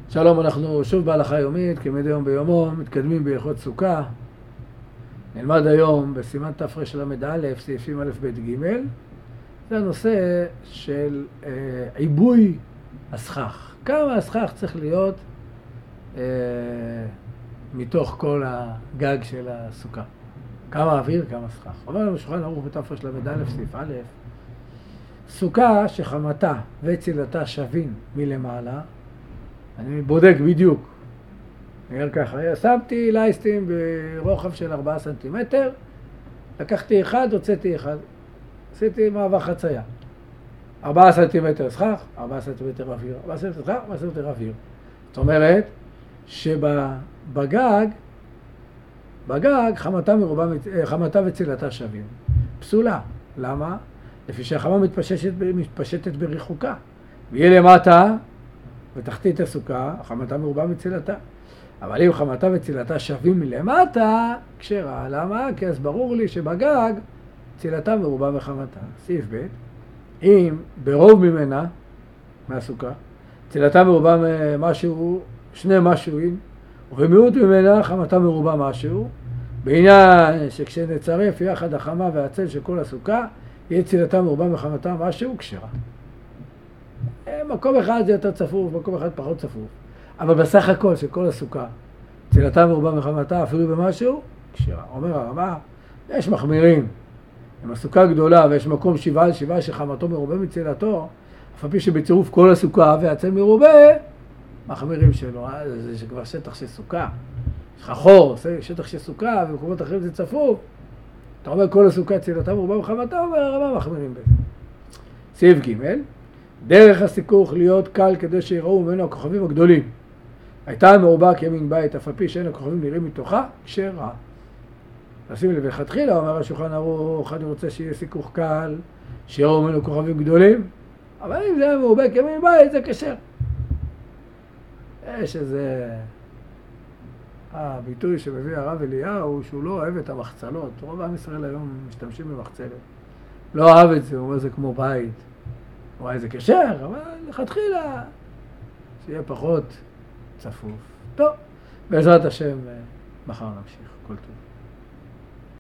שלום, אנחנו שוב בהלכה יומית, כמדי יום ביומו, מתקדמים בהלכות סוכה. נלמד היום בסימן תרל"א, סעיפים א' ב' ג'. זה הנושא של עיבוי הסכך. כמה הסכך צריך להיות מתוך כל הגג של הסוכה. כמה אוויר, כמה סכך. אומר לנו שולחן ערוך בתרל"א, סעיף א', סוכה שחמתה וצילתה שווים מלמעלה, אני בודק בדיוק. אני אומר ככה, שמתי לייסטים ברוחב של 4 סנטימטר, לקחתי אחד, הוצאתי אחד. עשיתי מעבר חצייה. 4 סנטימטר סכך, 4 סנטימטר אוויר, 4 סנטימטר סכך, 4 סנטימטר אוויר. זאת אומרת שבגג, חמתה וצילתה שווים. פסולה. למה? לפי שהחמה מתפשטת בריחוקה. ויהיה למטה, בתחתית הסוכה, חמתה מרובה מצילתה. אבל אם חמתה וצילתה שווים מלמטה, כשרה. למה? כי אז ברור לי שבגג צילתה מרובה מחמתה. סעיף ב', אם ברוב ממנה, מהסוכה, צילתה מרובה משהו, שני משהוים, ובמיעוט ממנה חמתה מרובה משהו, בעניין שכשנצרף יחד החמה והצל של כל הסוכה, יהיה צילתה מרובה מחמתה משהו, כשרה. מקום אחד זה יותר צפוף, מקום אחד פחות צפוף. אבל בסך הכל של כל הסוכה, צילתה מרובה מחמתה אפילו במשהו, כשרה. אומר הרמה, יש מחמירים. אם הסוכה גדולה ויש מקום 7 על 7 שחמתו מרובה מצילתו, אף על פי שבצירוף כל הסוכה והצל מרובה, מחמירים שלו. זה כבר שטח של סוכה. יש לך חור, שטח של סוכה, ובמקומות אחרים זה צפוף. אתה אומר כל הסוכה צילתה מרובה מחמתה, אומר הרמה מחמירים בזה. סעיף ג', דרך הסיכוך להיות קל כדי שיראו ממנו הכוכבים הגדולים. הייתה מרובה כימין בית, אף על פי שאין הכוכבים נראים מתוכה, כשרה. נשים לב, לכתחילה, אומר השולחן ערוך, אני רוצה שיהיה סיכוך קל, שיראו ממנו כוכבים גדולים, אבל אם זה היה מרובה כימין בית, זה כשר. יש איזה הביטוי שמביא הרב אליהו, שהוא לא אוהב את המחצלות. רוב עם ישראל היום משתמשים במחצלת. לא אוהב את זה, הוא אומר זה כמו בית. אולי זה כשר, אבל לכתחילה שיהיה פחות צפוף. טוב, בעזרת השם מחר נמשיך. כל טוב.